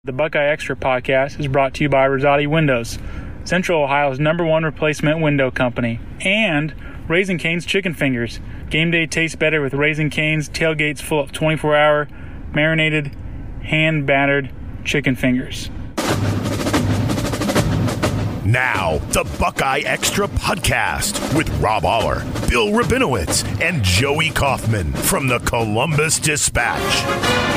The Buckeye Extra podcast is brought to you by Rosati Windows, Central Ohio's #1 replacement window company, and Raising Cane's Chicken Fingers. Game day tastes better with Raising Cane's tailgates full of 24-hour marinated, hand-battered chicken fingers. Now, the Buckeye Extra podcast with Rob Aller, Bill Rabinowitz, and Joey Kaufman from the Columbus Dispatch.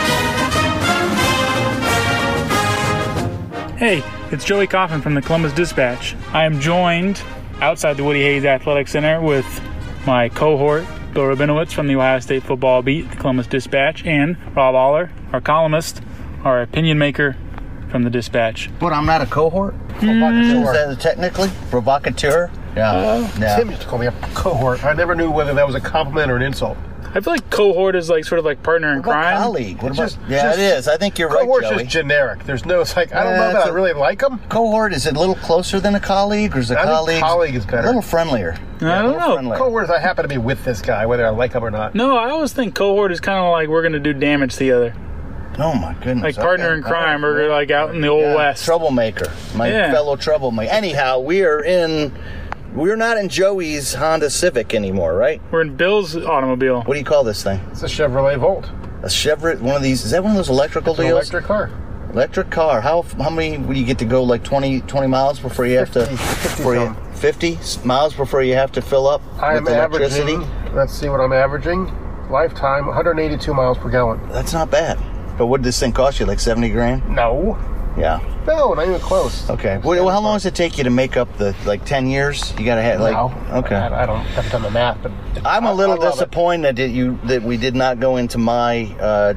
Hey, it's Joey Kaufman from the Columbus Dispatch. I am joined outside the Woody Hayes Athletic Center with my cohort, Bill Rabinowitz from the Ohio State football beat, the Columbus Dispatch, and Rob Aller, our columnist, our opinion maker from the Dispatch. But I'm not a cohort? Is that technically? Provocateur? Yeah. Tim used to call me a cohort. I never knew whether that was a compliment or an insult. I feel like cohort is like sort of like partner in crime. Colleague? What about, it is. I think you're right, Joey. Cohort's just generic. There's no, it's like, I don't know that I really like them. Cohort, is it a little closer than a colleague, or is a colleague? Think colleague is better. A little friendlier. I don't know. Friendlier. Cohort is I happen to be with this guy, whether I like him or not. No, I always think cohort is kind of like we're going to do damage together. Oh, my goodness. Like partner in crime, or like out in the Old West. Troublemaker. My fellow troublemaker. Anyhow, we're not in Joey's Honda Civic anymore, right? We're in Bill's automobile. What do you call this thing? It's a Chevrolet Volt. A Chevrolet, one of these, is that one of those electrical It's an deals? electric car. Electric car. How many would you get to go, like 20 miles before you have 50 miles before you have to fill up with electricity? Let's see what I'm averaging. Lifetime, 182 miles per gallon. That's not bad. But what did this thing cost you, like 70 grand? No. Yeah. No, not even close. Okay. Well, how long does it take you to make up the, 10 years? You got to have, okay. I haven't done the math, but I'm a little disappointed that we did not go into my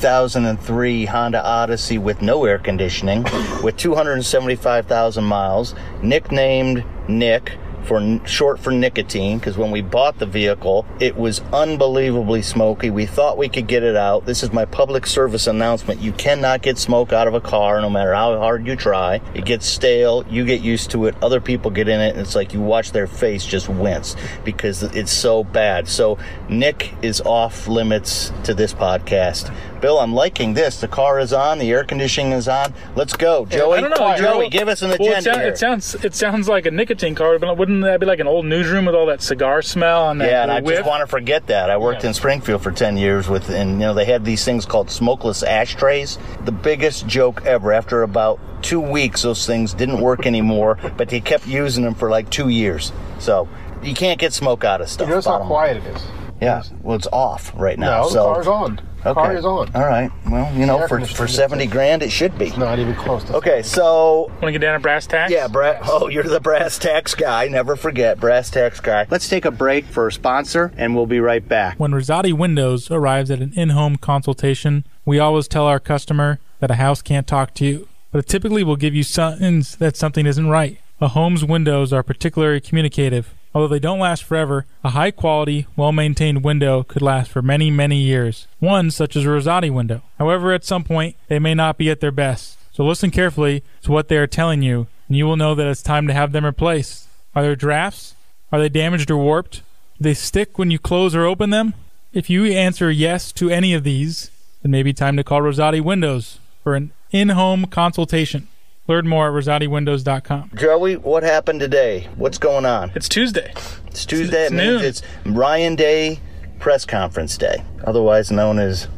2003 Honda Odyssey with no air conditioning, with 275,000 miles, nicknamed Nick, short for nicotine, because when we bought the vehicle, it was unbelievably smoky. We thought we could get it out. This is my public service announcement. You cannot get smoke out of a car, no matter how hard you try. It gets stale. You get used to it. Other people get in it, and it's like you watch their face just wince because it's so bad. So Nick is off limits to this podcast. Bill, I'm liking this. The car is on. The air conditioning is on. Let's go. Joey, I don't know, Joey, give us an agenda here. It sounds like a nicotine car, but wouldn't that be like an old newsroom with all that cigar smell and that and I whiff? just want to forget that. I worked in Springfield for 10 years and they had these things called smokeless ashtrays. The biggest joke ever. After about 2 weeks, those things didn't work anymore, but they kept using them for like 2 years. So you can't get smoke out of stuff. You notice how quiet it is. Yeah. Well, it's off right now. No, the car's on. The car is on. All right. Well, for 70 grand, it should be. It's not even close to Okay, so... Want to get down to brass tacks? Yeah, you're the brass tacks guy. Never forget, brass tacks guy. Let's take a break for a sponsor, and we'll be right back. When Rosati Windows arrives at an in-home consultation, we always tell our customer that a house can't talk to you, but it typically will give you signs that something isn't right. A home's windows are particularly communicative. Although they don't last forever, a high-quality, well-maintained window could last for many, many years. One such as a Rosati window. However, at some point, they may not be at their best. So listen carefully to what they are telling you, and you will know that it's time to have them replaced. Are there drafts? Are they damaged or warped? Do they stick when you close or open them? If you answer yes to any of these, then maybe time to call Rosati Windows for an in-home consultation. Learn more at RosatiWindows.com. Joey, what happened today? What's going on? It's Tuesday. It's Tuesday. It's noon. It's Ryan Day Press Conference Day, otherwise known as...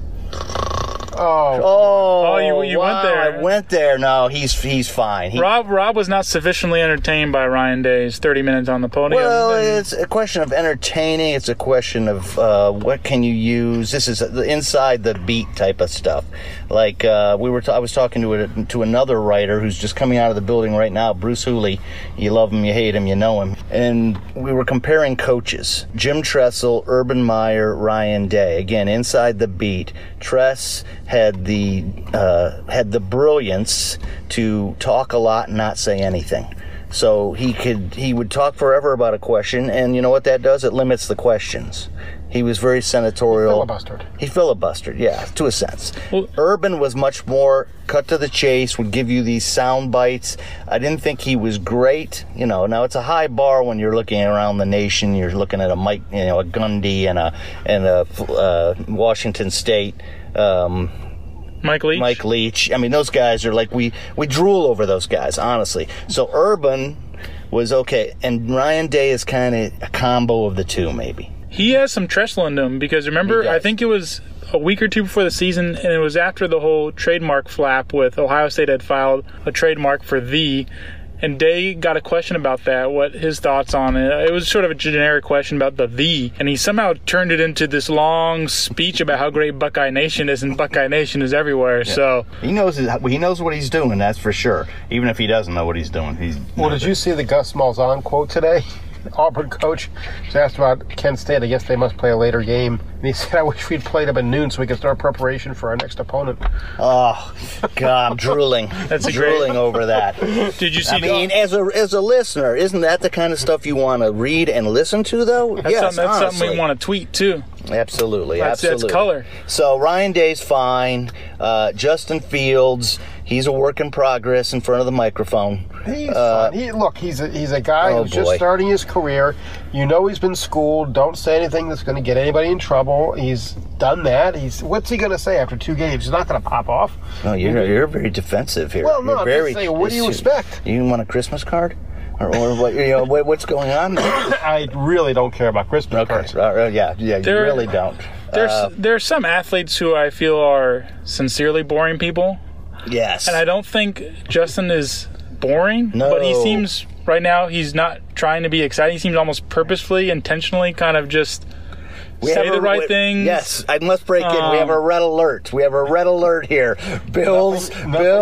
You went there. I went there. No, he's fine. Rob was not sufficiently entertained by Ryan Day's 30 minutes on the podium. Well, it's a question of entertaining. It's a question of what can you use. This is inside the beat type of stuff. Like I was talking to another writer who's just coming out of the building right now, Bruce Hooley. You love him, you hate him, you know him. And we were comparing coaches: Jim Tressel, Urban Meyer, Ryan Day. Again, inside the beat. Tress had the brilliance to talk a lot and not say anything. So he would talk forever about a question, and you know what that does? It limits the questions. He was very senatorial. He filibustered, yeah, to a sense. Well, Urban was much more cut to the chase, would give you these sound bites. I didn't think he was great. Now it's a high bar when you're looking around the nation. You're looking at a Mike, a Gundy and a Washington State. Mike Leach. I mean, those guys are like, we drool over those guys, honestly. So Urban was okay, and Ryan Day is kind of a combo of the two, maybe. He has some Tressel in him, because remember, I think it was a week or two before the season, and it was after the whole trademark flap with Ohio State had filed a trademark for "the," and Day got a question about that, what his thoughts on it. It was sort of a generic question about the, and he somehow turned it into this long speech about how great Buckeye Nation is, and Buckeye Nation is everywhere. Yeah. So he knows what he's doing, that's for sure. Even if he doesn't know what he's doing, Did you see the Gus Malzahn quote today? Auburn coach was asked about Kent State. I guess they must play a later game. And he said, I wish we'd played them at noon so we could start preparation for our next opponent. Oh, God, I'm drooling. Drooling over that. Did you see? I mean, as a listener, isn't that the kind of stuff you want to read and listen to, though? That's something we want to tweet, too. Absolutely. That's color. So Ryan Day's fine. Justin Fields, he's a work in progress in front of the microphone. He's fine. He's a guy who's just starting his career. You know he's been schooled. Don't say anything that's going to get anybody in trouble. He's done that. What's he going to say after 2 games? He's not going to pop off. No, you're very defensive here. Well, no, I'm just saying, what do you expect? You want a Christmas card? Or what? What's going on there? I really don't care about Christmas cards. Yeah, you really don't. There's some athletes who I feel are sincerely boring people. Yes. And I don't think Justin is boring. No. But he seems, right now, he's not trying to be exciting. He seems almost purposefully, intentionally kind of just say the right things. Yes, I must break in. We have a red alert. Here. Bill's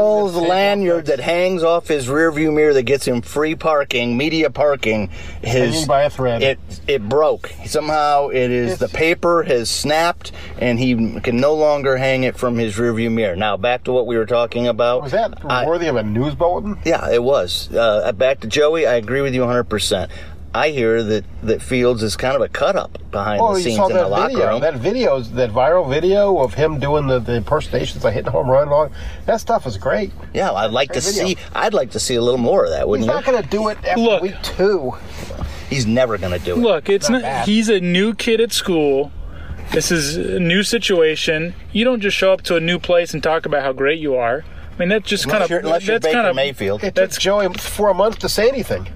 lanyard that hangs off his rearview mirror that gets him free parking, media parking. Hanging by a thread. It broke. Somehow the paper has snapped, and he can no longer hang it from his rearview mirror. Now, back to what we were talking about. Was that worthy of a news bulletin? Yeah, it was. Back to Joey, I agree with you 100%. I hear that Fields is kind of a cut-up behind the scenes in the locker room. That viral video of him doing the impersonations, like hitting a home run and all that stuff is great. Yeah, I'd like to see a little more of that, wouldn't you? He's not going to do it after week 2. He's never going to do it. Look, he's a new kid at school. This is a new situation. You don't just show up to a new place and talk about how great you are. I mean, that's just unless you're Baker Mayfield. It took Joey 4 months to say anything.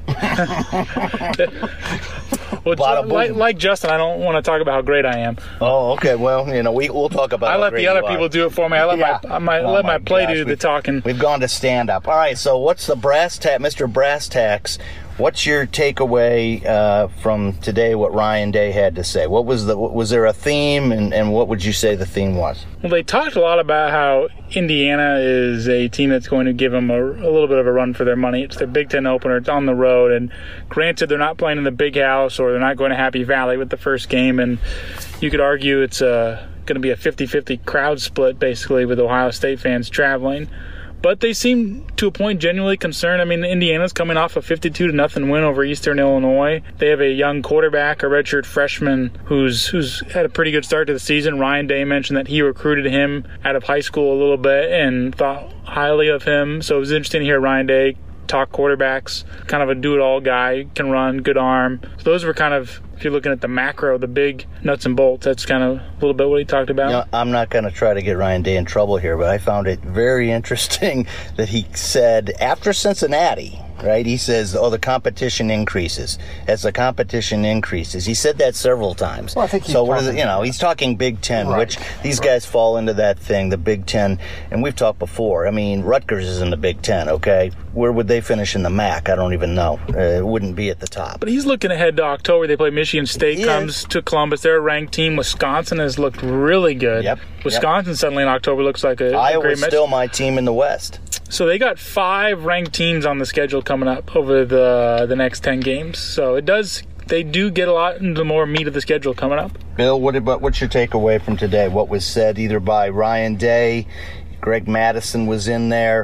Well, like Justin, I don't want to talk about how great I am. Oh, okay. Well, we'll talk about. I let the other people do it for me. I let my play do the talking. We've gone to stand up. All right. So, what's the Mr. Brass Tacks? What's your takeaway from today? What Ryan Day had to say? Was there a theme, and what would you say the theme was? Well, they talked a lot about how Indiana is a team that's going to give them a little bit of a run for their money. It's their Big Ten opener. It's on the road, and granted, they're not playing in the Big House, or they're not going to Happy Valley with the first game, and you could argue it's going to be a 50-50 crowd split, basically, with Ohio State fans traveling. But they seem, to a point, genuinely concerned. I mean, Indiana's coming off a 52-0 win over Eastern Illinois. They have a young quarterback, a redshirt freshman, who's had a pretty good start to the season. Ryan Day mentioned that he recruited him out of high school a little bit and thought highly of him. So it was interesting to hear Ryan Day talk quarterbacks, kind of a do-it-all guy, can run, good arm. So those were kind of, if you're looking at the macro, the big nuts and bolts, that's kind of a little bit what he talked about. I'm not going to try to get Ryan Day in trouble here, but I found it very interesting that he said after Cincinnati, right? He says, the competition increases. As the competition increases. He said that several times. Well, I think he's talking Big Ten, right, which these guys fall into that thing, the Big Ten. And we've talked before. I mean, Rutgers is in the Big Ten, okay? Where would they finish in the MAC? I don't even know. It wouldn't be at the top. But he's looking ahead to October. They play Michigan State, comes to Columbus. They're a ranked team. Wisconsin has looked really good. Yep. Wisconsin suddenly in October looks like a great match. Iowa's still my team in the West. So they got 5 ranked teams on the schedule coming up over the next 10 games. So they do get a lot into more meat of the schedule coming up. Bill, what's your takeaway from today? What was said either by Ryan Day, Greg Madison was in there,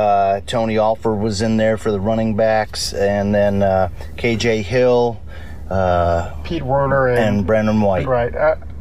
Tony Alford was in there for the running backs, and then KJ Hill, Pete Werner, and Brandon White. Right.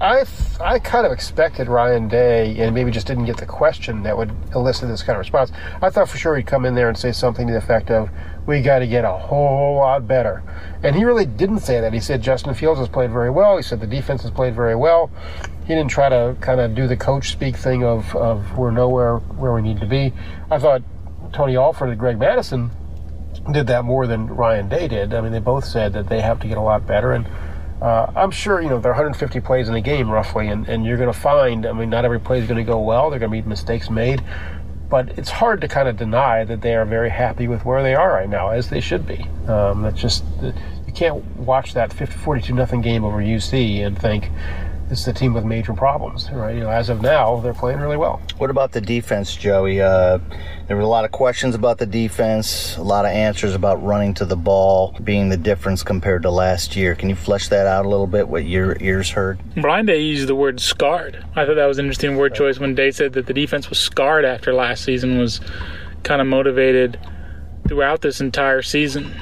I kind of expected Ryan Day, and maybe just didn't get the question that would elicit this kind of response. I thought for sure he'd come in there and say something to the effect of, we got to get a whole lot better. And he really didn't say that. He said Justin Fields has played very well. He said the defense has played very well. He didn't try to kind of do the coach speak thing of we're nowhere where we need to be. I thought Tony Alford and Greg Madison did that more than Ryan Day did. I mean, they both said that they have to get a lot better, and I'm sure, there are 150 plays in a game roughly, and you're going to find, not every play is going to go well. There are going to be mistakes made, but it's hard to kind of deny that they are very happy with where they are right now, as they should be. That's just, you can't watch that 42-0 game over UC and think, this is a team with major problems, right? As of now, they're playing really well. What about the defense, Joey? There were a lot of questions about the defense, a lot of answers about running to the ball being the difference compared to last year. Can you flesh that out a little bit, what your ears heard? Brian Day used the word scarred. I thought that was an interesting word choice when Day said that the defense was scarred after last season, was kind of motivated throughout this entire season.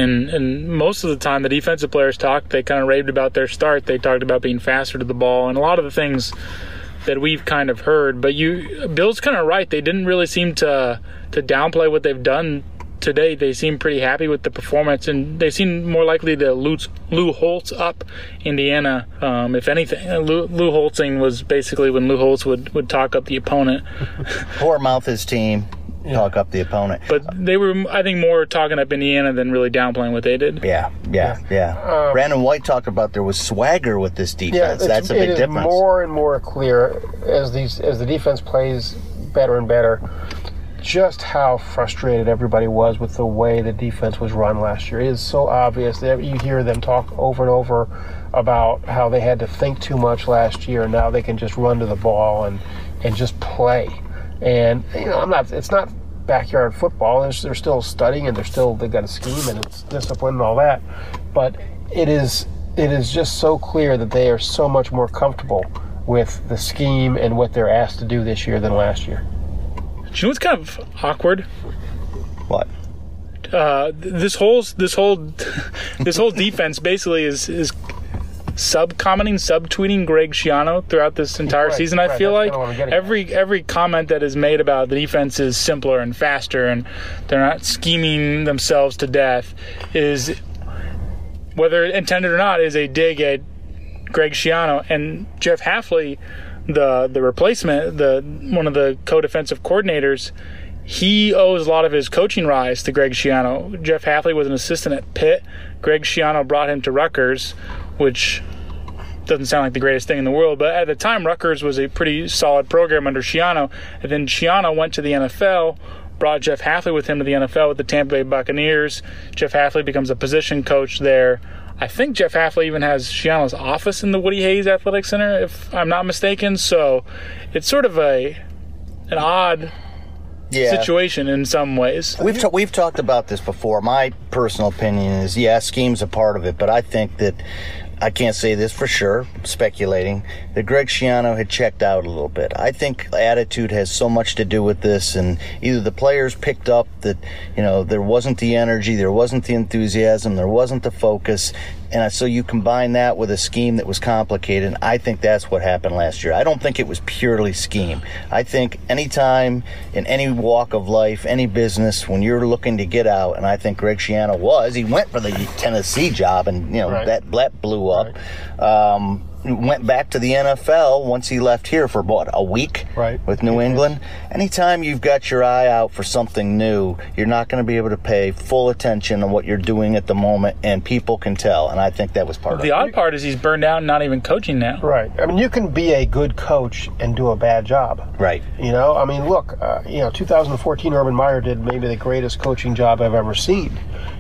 And most of the time the defensive players talked, they kind of raved about their start. They talked about being faster to the ball and a lot of the things that we've kind of heard. But Bill's kind of right. They didn't really seem to downplay what they've done today. They seem pretty happy with the performance, and they seem more likely to Lou Holtz up Indiana, if anything. Lou Holtzing was basically when Lou Holtz would talk up the opponent. Or mouth his team. Talk up the opponent. But they were, I think, more talking up Indiana than really downplaying what they did. Yeah. Brandon White talked about there was swagger with this defense. Yeah, that's a big difference. It is more and more clear as the defense plays better and better just how frustrated everybody was with the way the defense was run last year. It is so obvious that you hear them talk over and over about how they had to think too much last year, and now they can just run to the ball and just play. And it's not backyard football. They're still studying, and they've got a scheme, and it's discipline and all that. But it is just so clear that they are so much more comfortable with the scheme and what they're asked to do this year than last year. Do you know what's kind of awkward? What? This whole defense basically is subtweeting Greg Schiano throughout this entire season. I feel like every comment that is made about the defense is simpler and faster, and they're not scheming themselves to death, is, whether intended or not, is a dig at Greg Schiano. And Jeff Hafley, the replacement, one of the co-defensive coordinators, he owes a lot of his coaching rise to Greg Schiano. Jeff Hafley was an assistant at Pitt. Greg Schiano brought him to Rutgers, which doesn't sound like the greatest thing in the world, but at the time Rutgers was a pretty solid program under Schiano. And then Schiano went to the NFL, brought Jeff Hafley with him to the NFL with the Tampa Bay Buccaneers. Jeff Hafley becomes a position coach there. I think Jeff Hafley even has Schiano's office in the Woody Hayes Athletic Center, if I'm not mistaken. So it's sort of an odd situation in some ways. We've talked about this before. My personal opinion is, scheme's a part of it, but I think that, I can't say this for sure, speculating, that Greg Schiano had checked out a little bit. I think attitude has so much to do with this, and either the players picked up that, there wasn't the energy, there wasn't the enthusiasm, there wasn't the focus, and so you combine that with a scheme that was complicated, and I think that's what happened last year. I don't think it was purely scheme. I think anytime, in any walk of life, any business, when you're looking to get out, and I think Greg Schiano he went for the Tennessee job, and that blew up. Right. Went back to the NFL once he left here for a week with New England. Anytime you've got your eye out for something new, you're not going to be able to pay full attention on what you're doing at the moment, and people can tell, and I think that was part of it. The odd part is he's burned out and not even coaching now. Right. You can be a good coach and do a bad job. Right. Look, 2014 Urban Meyer did maybe the greatest coaching job I've ever seen.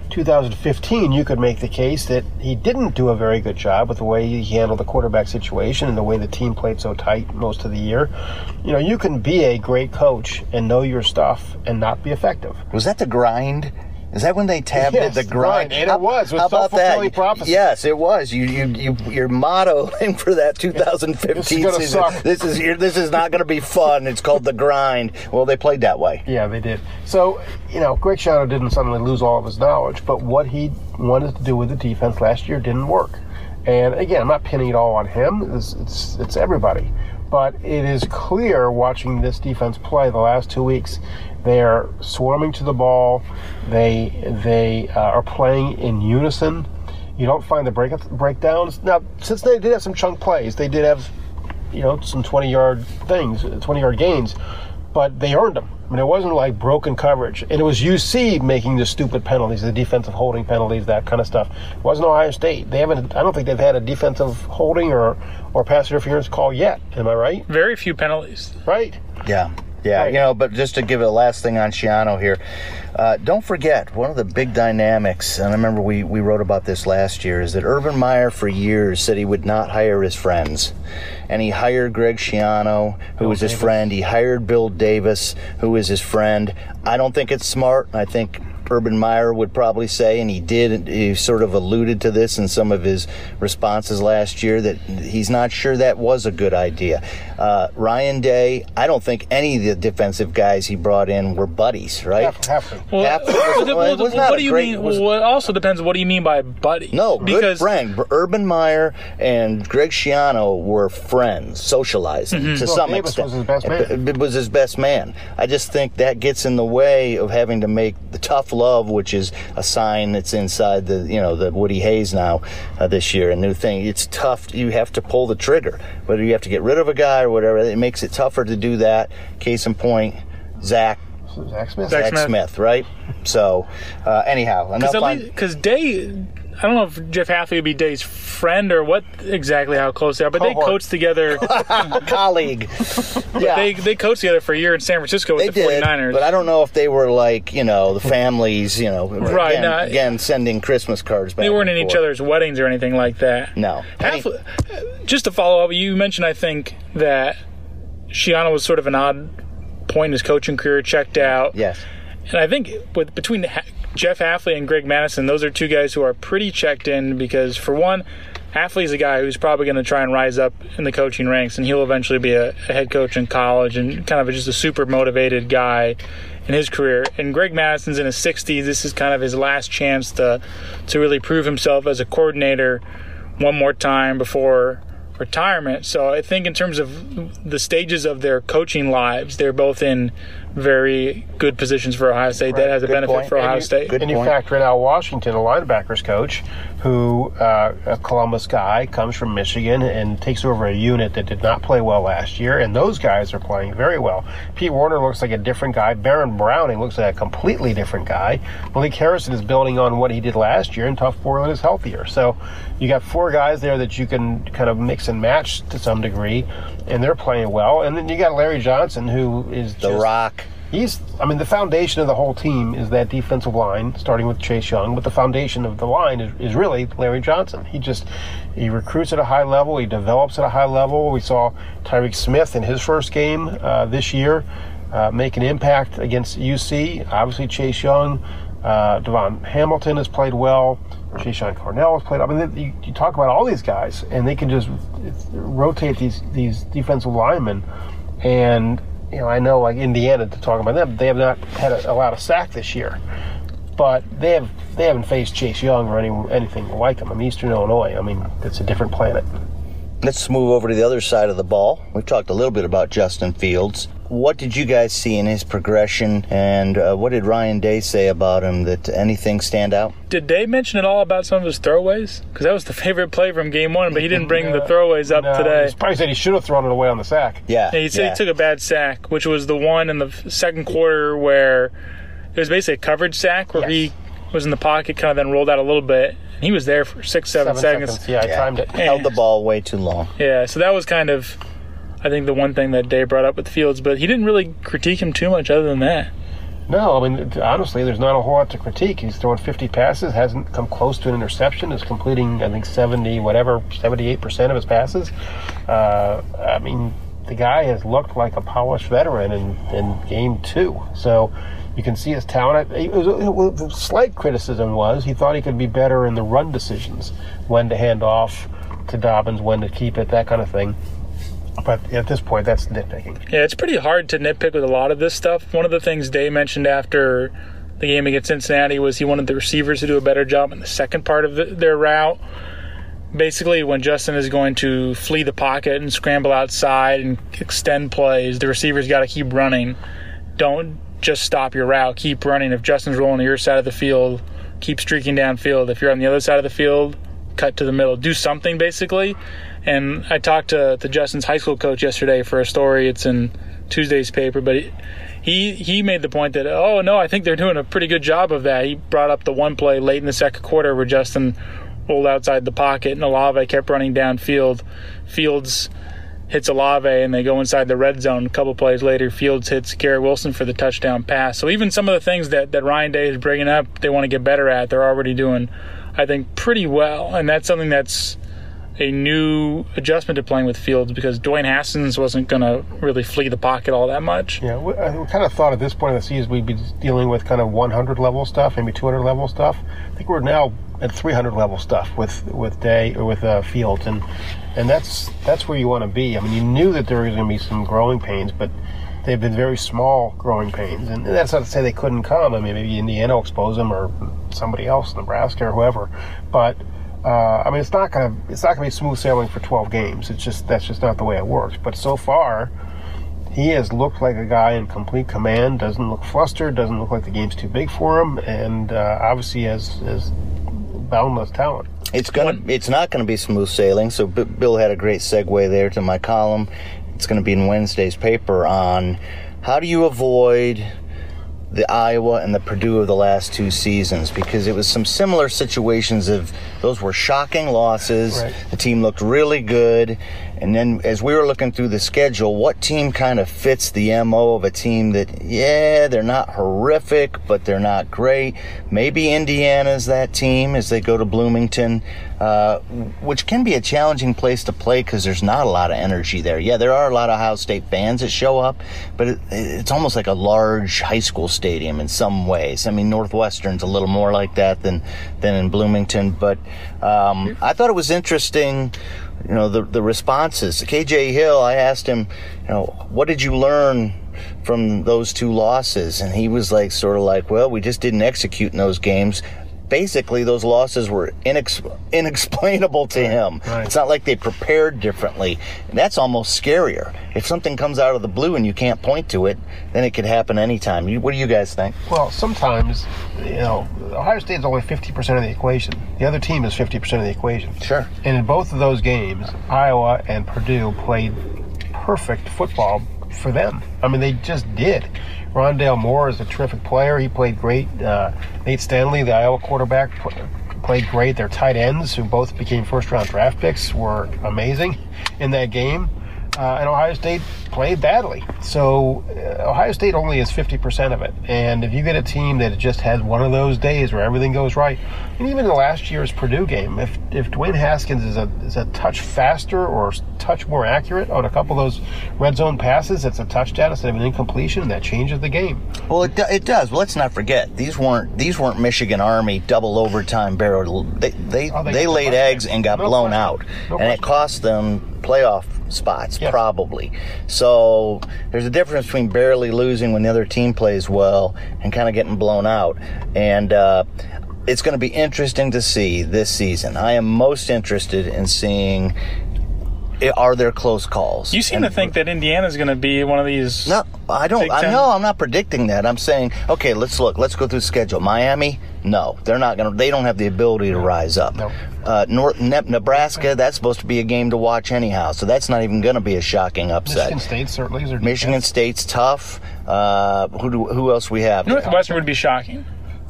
2015, you could make the case that he didn't do a very good job with the way he handled the quarterback situation and the way the team played so tight most of the year. You can be a great coach and know your stuff and not be effective. Was that the grind? Is that when they tabbed it, the grind? And it was. How about that? Prophecy. Yes, it was. Your motto for that 2015 season. This is not going to be fun. It's called the grind. Well, they played that way. Yeah, they did. So, Greg Schiano didn't suddenly lose all of his knowledge, but what he wanted to do with the defense last year didn't work. And again, I'm not pinning it all on him. It's everybody. But it is clear watching this defense play the last 2 weeks, they are swarming to the ball. They are playing in unison. You don't find the breakdowns. Now, since they did have some chunk plays, they did have, some 20-yard things, 20-yard gains, but they earned them. I mean, it wasn't like broken coverage. And it was UC making the stupid penalties, the defensive holding penalties, that kind of stuff. It wasn't Ohio State. I don't think they've had a defensive holding or pass interference call yet. Am I right? Very few penalties. Right. Yeah. Yeah, but just to give it a last thing on Schiano here, don't forget, one of the big dynamics, and I remember we wrote about this last year, is that Urban Meyer for years said he would not hire his friends. And he hired Greg Schiano, who was his friend. He hired Bill Davis, who was his friend. I don't think it's smart. I think Urban Meyer would probably say, and he sort of alluded to this in some of his responses last year, that he's not sure that was a good idea. Ryan Day, I don't think any of the defensive guys he brought in were buddies, right? What do you mean? Well, it also depends. What do you mean by buddy? No, good friend. Urban Meyer and Greg Schiano were friends, socializing to some extent. Was his best man. It was his best man. I just think that gets in the way of having to make the tough love, which is a sign that's inside the Woody Hayes now this year, a new thing. It's tough. You have to pull the trigger, whether you have to get rid of a guy or whatever. It makes it tougher to do that. Case in point, Zach Smith, right? So, anyhow, because Day, I don't know if Jeff Hafley would be Day's friend or what exactly how close they are, but they coached together. Colleague. Yeah. They coached together for a year in San Francisco with the 49ers. But I don't know if they were like, the families, right, again, sending Christmas cards back. They weren't in each other's weddings or anything like that. No. Just to follow up, you mentioned, I think, that Schiano was sort of an odd point in his coaching career, checked out. Yes. And I think between Jeff Hafley and Greg Madison, those are two guys who are pretty checked in because, for one, Hafley's a guy who's probably going to try and rise up in the coaching ranks, and he'll eventually be a head coach in college and kind of just a super motivated guy in his career. And Greg Madison's in his 60s. This is kind of his last chance to really prove himself as a coordinator one more time before retirement. So I think in terms of the stages of their coaching lives, they're both in very good positions for Ohio State. Right. That has a benefit for Ohio State. And you factor in Al Washington, a linebackers coach, who, a Columbus guy, comes from Michigan and takes over a unit that did not play well last year, and those guys are playing very well. Pete Warner looks like a different guy. Baron Browning looks like a completely different guy. Malik Harrison is building on what he did last year, and Tuf Borland is healthier. So you got four guys there that you can kind of mix and match to some degree, and they're playing well. And then you got Larry Johnson, who is just... The Rock. The foundation of the whole team is that defensive line, starting with Chase Young, but the foundation of the line is really Larry Johnson. He recruits at a high level, he develops at a high level. We saw Tyreek Smith in his first game this year make an impact against UC. Obviously, Chase Young, Devon Hamilton has played well. Jayshon Cornell has played. I mean, you talk about all these guys, and they can just rotate these defensive linemen. And I know, like Indiana, to talk about them, they have not had a lot of sack this year, but they haven't faced Chase Young or anything like him. Eastern Illinois, it's a different planet. Let's move over to the other side of the ball. We've talked a little bit about Justin Fields. What did you guys see in his progression, and what did Ryan Day say about him? Did anything stand out? Did Day mention at all about some of his throwaways? Because that was the favorite play from game one, but he didn't bring the throwaways up today. He probably said he should have thrown it away on the sack. Yeah, he said he took a bad sack, which was the one in the second quarter where it was basically a coverage sack where he was in the pocket, kind of then rolled out a little bit. He was there for 7 seconds. Yeah, I timed it. Held the ball way too long. Yeah, so that was kind of, I think, the one thing that Day brought up with Fields, but he didn't really critique him too much other than that. No, honestly, there's not a whole lot to critique. He's throwing 50 passes, hasn't come close to an interception, is completing, I think, 78% of his passes. The guy has looked like a polished veteran in game two. So you can see his talent. Slight criticism was he thought he could be better in the run decisions, when to hand off to Dobbins, when to keep it, that kind of thing. But at this point, that's nitpicking. Yeah, it's pretty hard to nitpick with a lot of this stuff. One of the things Day mentioned after the game against Cincinnati was he wanted the receivers to do a better job in the second part of their route. Basically, when Justin is going to flee the pocket and scramble outside and extend plays, the receivers got to keep running. Don't just stop your route. Keep running. If Justin's rolling to your side of the field, keep streaking downfield. If you're on the other side of the field, cut to the middle, do something basically. And I talked to Justin's high school coach yesterday for a story. It's in Tuesday's paper, but he made the point that, oh no, I think they're doing a pretty good job of that. He brought up the one play late in the second quarter where Justin rolled outside the pocket and Olave kept running downfield. Fields hits Olave and they go inside the red zone. A couple plays later, Fields hits Garrett Wilson for the touchdown pass. So even some of the things that Ryan Day is bringing up, they want to get better at, they're already doing, I think, pretty well. And that's something that's a new adjustment to playing with Fields, because Dwayne Haskins wasn't going to really flee the pocket all that much. Yeah, we kind of thought at this point of the season we'd be dealing with kind of 100 level stuff, maybe 200 level stuff. I think we're now at 300 level stuff with Day or with Fields, and that's where you want to be. I mean, you knew that there was going to be some growing pains, but they've been very small growing pains, and that's not to say they couldn't come. I mean, maybe Indiana will expose them, or somebody else, Nebraska or whoever, but. I mean, it's not gonna be smooth sailing for 12 games. That's just not the way it works. But so far, he has looked like a guy in complete command. Doesn't look flustered. Doesn't look like the game's too big for him. And obviously has boundless talent. It's not gonna be smooth sailing. So Bill had a great segue there to my column. It's gonna be in Wednesday's paper on how do you avoid the Iowa and the Purdue of the last two seasons, because it was some similar situations of those were shocking losses. Right. The team looked really good. And then as we were looking through the schedule, what team kind of fits the MO of a team that, yeah, they're not horrific, but they're not great. Maybe Indiana's that team as they go to Bloomington, which can be a challenging place to play because there's not a lot of energy there. Yeah, there are a lot of Ohio State fans that show up, but it's almost like a large high school stadium in some ways. I mean, Northwestern's a little more like that than in Bloomington, but I thought it was interesting, you know, the responses. KJ Hill, I asked him, you know, what did you learn from those two losses? And he was like, sort of like, well, we just didn't execute in those games. Basically, those losses were inexplainable to him. Right. It's not like they prepared differently. And that's almost scarier. If something comes out of the blue and you can't point to it, then it could happen anytime. What do you guys think? Well, sometimes, you know, Ohio State's only 50% of the equation. The other team is 50% of the equation. Sure. And in both of those games, Iowa and Purdue played perfect football for them. I mean, they just did. Rondale Moore is a terrific player. He played great. Nate Stanley, the Iowa quarterback, played great. Their tight ends, who both became first-round draft picks, were amazing in that game. And Ohio State played badly. So Ohio State only is 50% of it. And if you get a team that just has one of those days where everything goes right, and even in last year's Purdue game, if Dwayne Haskins is a touch faster or touch more accurate on a couple of those red zone passes, it's a touchdown instead of an incompletion, and that changes the game. Well, it does. Well, let's not forget, these weren't Michigan Army double overtime barrel. They laid eggs and got blown out, and it cost them playoff spots, yes. Probably. So there's a difference between barely losing when the other team plays well and kind of getting blown out. And it's going to be interesting to see this season. I am most interested in seeing, are there close calls? You seem to think that Indiana's going to be one of these. No, I don't. I'm not predicting that. I'm saying, okay, let's look. Let's go through the schedule. Miami, no, they're not going to. They don't have the ability to rise up. No. Nebraska, that's supposed to be a game to watch anyhow, so that's not even going to be a shocking upset. Michigan State certainly is. Michigan State's tough. Who else we have? Northwestern would be shocking.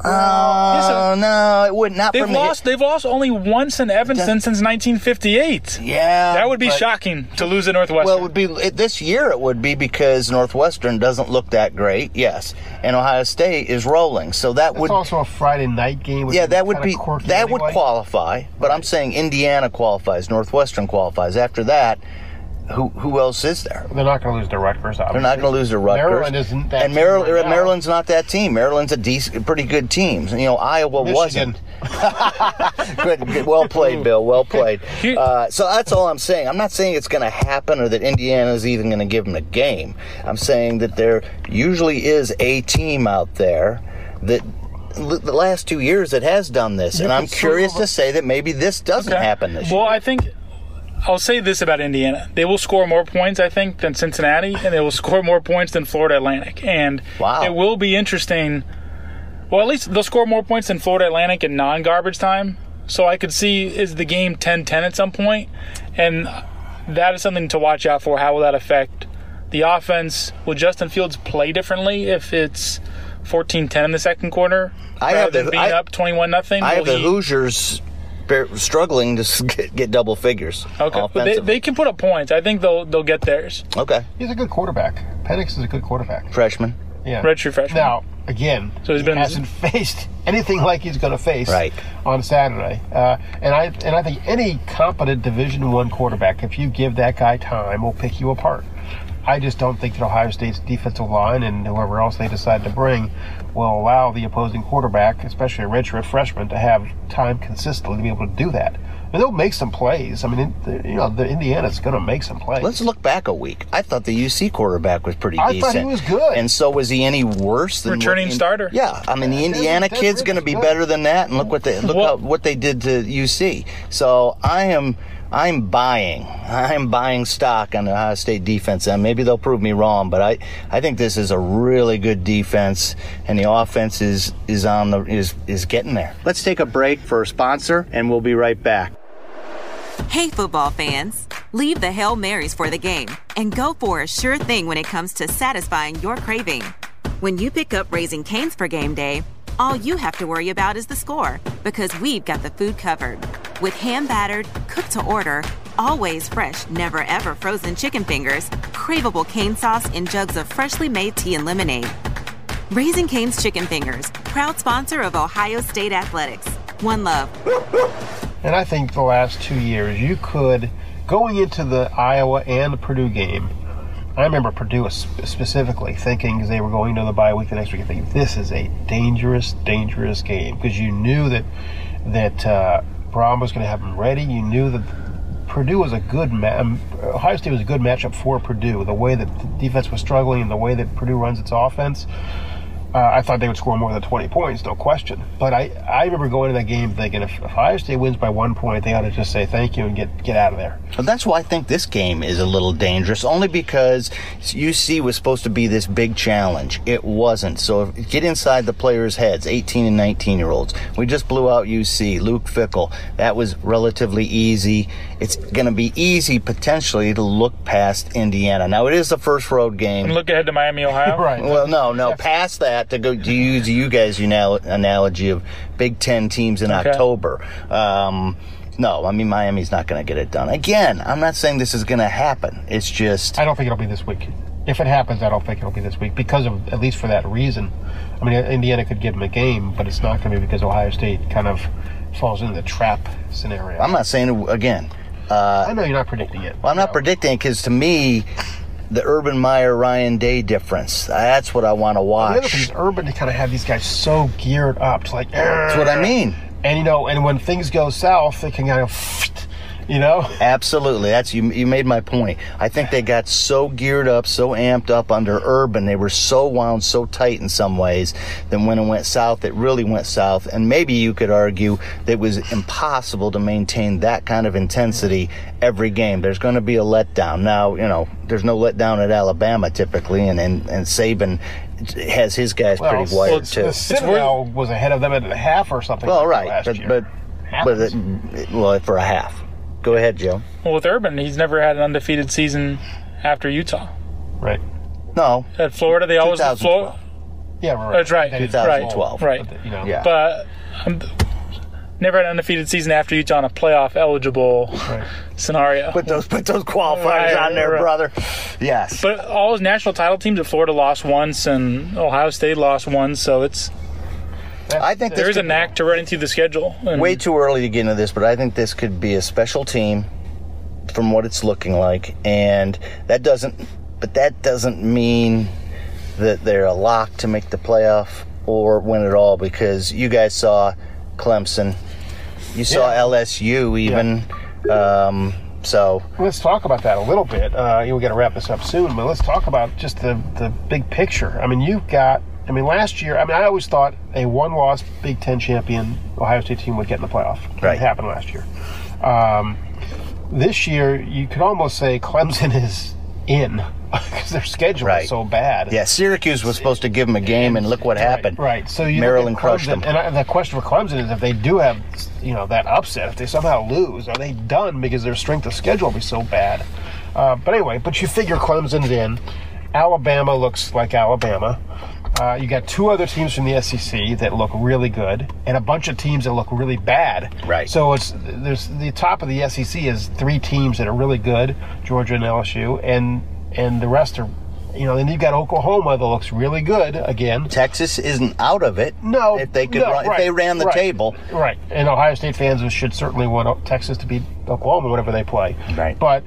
No, it would not. They've lost only once in Evanston since 1958. Yeah, that would be shocking to lose at Northwestern. Well, it would be this year. It would be because Northwestern doesn't look that great. Yes, and Ohio State is rolling, so that's also a Friday night game. Yeah, that would qualify. But I'm saying Indiana qualifies, Northwestern qualifies. After that, who else is there? They're not going to lose to Rutgers, obviously. They're not going to lose to Rutgers. Maryland isn't that. And Maryland's not that team. Maryland's a pretty good team. You know, Iowa wasn't. Good. Well played, Bill. Well played. So that's all I'm saying. I'm not saying it's going to happen or that Indiana's even going to give them a game. I'm saying that there usually is a team out there that the last 2 years that has done this. And I'm curious to say that maybe this doesn't happen this year. Well, I think I'll say this about Indiana. They will score more points, I think, than Cincinnati, and they will score more points than Florida Atlantic. And It will be interesting. Well, at least they'll score more points than Florida Atlantic in non-garbage time. So I could see, is the game 10-10 at some point? And that is something to watch out for. How will that affect the offense? Will Justin Fields play differently if it's 14-10 in the second quarter? Up 21-0? I have the Hoosiers struggling to get double figures. Okay, but they can put up points. I think they'll get theirs. Okay. He's a good quarterback. Penix is a good quarterback. Freshman. Yeah. Redshirt freshman. Now, again, he hasn't faced anything like he's going to face on Saturday. And I think any competent Division I quarterback, if you give that guy time, will pick you apart. I just don't think that Ohio State's defensive line and whoever else they decide to bring will allow the opposing quarterback, especially a redshirt freshman, to have time consistently to be able to do that. And they'll make some plays. I mean, the Indiana's going to make some plays. Let's look back a week. I thought the UC quarterback was pretty decent. I thought he was good. And so was he any worse than returning starter? Yeah, I mean the Indiana kid's going to be better than that. And look what they did to UC. So I'm buying stock on the Ohio State defense, and maybe they'll prove me wrong, but I think this is a really good defense, and the offense is getting there. Let's take a break for a sponsor, and we'll be right back. Hey, football fans, leave the Hail Marys for the game and go for a sure thing when it comes to satisfying your craving. When you pick up Raising Cane's for game day, all you have to worry about is the score, because we've got the food covered. With hand-battered, cooked-to-order, always fresh, never-ever frozen chicken fingers, craveable cane sauce, and jugs of freshly made tea and lemonade. Raising Cane's Chicken Fingers, proud sponsor of Ohio State Athletics. One love. And I think the last 2 years, you could, going into the Iowa and the Purdue game, I remember Purdue specifically thinking, as they were going to the bye week the next week, thinking this is a dangerous, dangerous game, because you knew that Brown was going to have them ready. You knew that Purdue was a good Ohio State was a good matchup for Purdue. The way that the defense was struggling and the way that Purdue runs its offense, I thought they would score more than 20 points, no question. But I remember going to that game thinking, if Ohio State wins by 1 point, they ought to just say thank you and get out of there. Well, that's why I think this game is a little dangerous, only because UC was supposed to be this big challenge. It wasn't. So get inside the players' heads, 18 and 19-year-olds. We just blew out UC, Luke Fickell. That was relatively easy. It's going to be easy, potentially, to look past Indiana. Now, it is the first road game. And look ahead to Miami, Ohio? Right. Well, no, past that, to go to use you guys' analogy of Big Ten teams in October. No, I mean, Miami's not going to get it done. Again, I'm not saying this is going to happen. It's just... I don't think it'll be this week. If it happens, I don't think it'll be this week, because of, at least for that reason. I mean, Indiana could give them a game, but it's not going to be because Ohio State kind of falls into the trap scenario. I'm not saying, again... I know you're not predicting it. Well, I'm not predicting it because, to me, the Urban Meyer-Ryan Day difference, that's what I want to watch. The other thing is Urban kind of had these guys so geared up. It's like, that's what I mean. And, and when things go south, they can kind of, Absolutely. That's you made my point. I think they got so geared up, so amped up under Urban. They were so wound, so tight in some ways. Then when it went south, it really went south. And maybe you could argue that it was impossible to maintain that kind of intensity every game. There's going to be a letdown. Now, there's no letdown at Alabama typically, and Saban has his guys pretty wired too. The Citadel was ahead of them at a half or something. Well, right, last year. but for a half. Go ahead, Joe. Well, with Urban, he's never had an undefeated season after Utah. Right. No. At Florida, they always... 2012. Yeah, right. That's right. 2012. Right. Yeah. But never had an undefeated season after Utah in a playoff-eligible scenario. Put those qualifiers on there, brother. Yes. But all his national title teams at Florida lost once, and Ohio State lost once, so it's... I think there's a knack to running through the schedule. Way too early to get into this, but I think this could be a special team from what it's looking like, and that doesn't mean that they're a lock to make the playoff or win it all, because you guys saw Clemson, you saw LSU even. So let's talk about that a little bit. We got to wrap this up soon, but let's talk about just the big picture. I mean, last year, I always thought a one-loss Big Ten champion Ohio State team would get in the playoff. Right. It happened last year. This year, you could almost say Clemson is in because their schedule is so bad. Yeah, Syracuse was supposed to give them a game, and look what happened. Right. So Maryland crushed them. And the question for Clemson is if they do have, that upset, if they somehow lose, are they done because their strength of schedule will be so bad? But anyway, you figure Clemson's in. Alabama looks like Alabama. You got 2 other teams from the SEC that look really good, and a bunch of teams that look really bad. Right. So there's the top of the SEC is 3 teams that are really good, Georgia and LSU, and the rest are, then you've got Oklahoma that looks really good again. Texas isn't out of it. No. If they could, if they ran the table. Right. And Ohio State fans should certainly want Texas to beat Oklahoma whenever they play. Right. But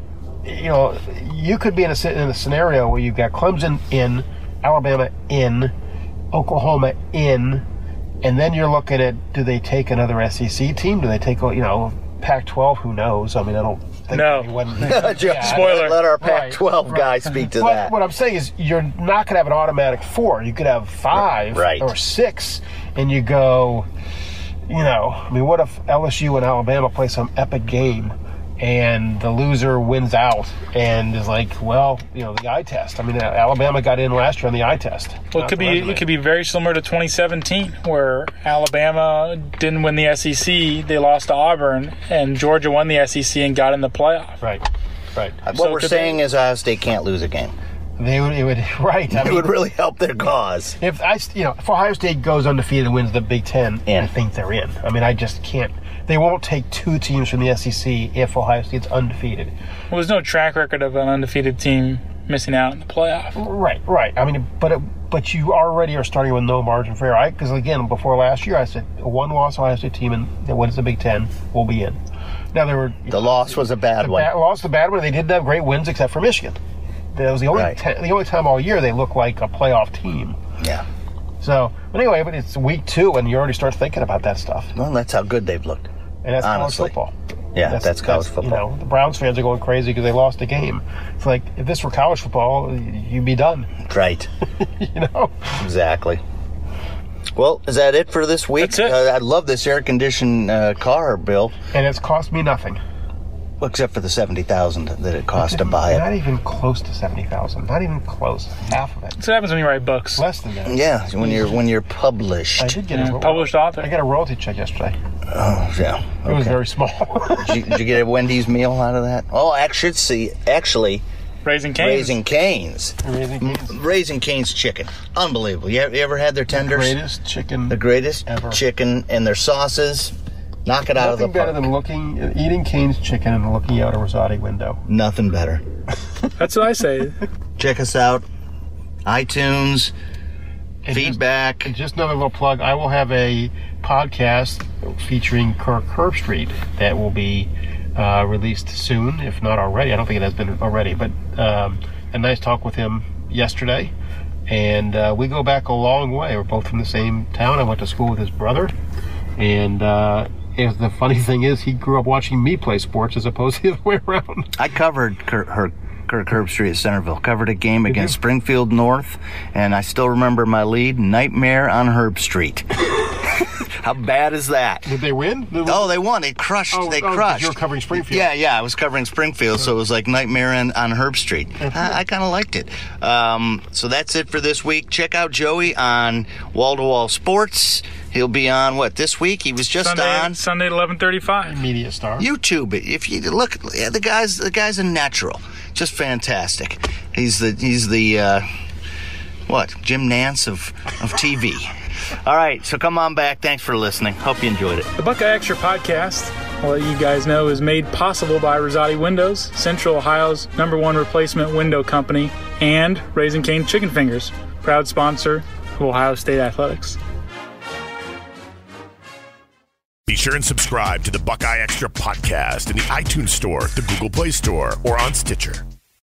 you could be in a scenario where you've got Clemson in, Alabama in, Oklahoma in, and then you're looking at, do they take another SEC team? Do they take, Pac-12? Who knows? I mean, I don't think anyone... Spoiler. Let our Pac-12 guy speak to that. What I'm saying is you're not going to have an automatic 4. You could have 5 or 6, and you go, what if LSU and Alabama play some epic game and the loser wins out and is like, the eye test. I mean, Alabama got in last year on the eye test. Well, it could be very similar to 2017, where Alabama didn't win the SEC, they lost to Auburn, and Georgia won the SEC and got in the playoff. Right. What we're saying is Ohio State can't lose a game. It would really help their cause. If Ohio State goes undefeated and wins the Big Ten, I think they're in. I mean, I just can't. They won't take 2 teams from the SEC if Ohio State's undefeated. Well, there's no track record of an undefeated team missing out in the playoff. Right. I mean, but you already are starting with no margin for error. Because again, before last year, I said a 1-loss Ohio State team that wins the Big Ten will be in. Now the loss was a bad one. Loss was a bad one. They didn't have great wins except for Michigan. That was the only time all year they looked like a playoff team. Yeah. So, anyway, but it's week 2, and you already start thinking about that stuff. Well, that's how good they've looked. And that's college football. Yeah, that's college football. The Browns fans are going crazy because they lost a game. It's like, if this were college football, you'd be done. Right. Exactly. Well, is that it for this week? That's it. I love this air-conditioned car, Bill. And it's cost me nothing. Except for the $70,000 that it cost to buy it. Not even close to $70,000. Not even close. Half of it. That's what happens when you write books. Less than that. Yeah, when you're published. I did get a published author. I got a royalty check yesterday. Oh, yeah. Okay. It was very small. did you get a Wendy's meal out of that? Oh, actually, Raising Cane's. Raising Cane's chicken. Unbelievable. You ever had their tenders? The greatest ever. Chicken and their sauces. Knock it out of the park. Nothing better than eating Cane's chicken and looking out a Rosati window. Nothing better. That's what I say. Check us out. iTunes. Feedback. Just another little plug. I will have a podcast featuring Kirk Herbstreit that will be released soon, if not already. I don't think it has been already, but a nice talk with him yesterday. And we go back a long way. We're both from the same town. I went to school with his brother. And the funny thing is, he grew up watching me play sports as opposed to the other way around. I covered Kirk Herbstreit at Centerville. Covered a game against Springfield North, and I still remember my lead, Nightmare on Herbstreit. How bad is that? Did they win? Oh, they won. They crushed. They crushed. You were covering Springfield. Yeah. I was covering Springfield, so it was like Nightmare on Herbstreit. I kind of liked it. So that's it for this week. Check out Joey on Wall to Wall Sports. He'll be on this week? He was just on Sunday at 11:35. Media star. YouTube. If you look, the guy's a natural, just fantastic. He's the Jim Nance of TV. All right, so come on back. Thanks for listening. Hope you enjoyed it. The Buckeye Extra podcast, I'll let you guys know, is made possible by Rosati Windows, Central Ohio's #1 replacement window company, and Raising Cane Chicken Fingers, proud sponsor of Ohio State Athletics. Be sure and subscribe to the Buckeye Extra podcast in the iTunes Store, the Google Play Store, or on Stitcher.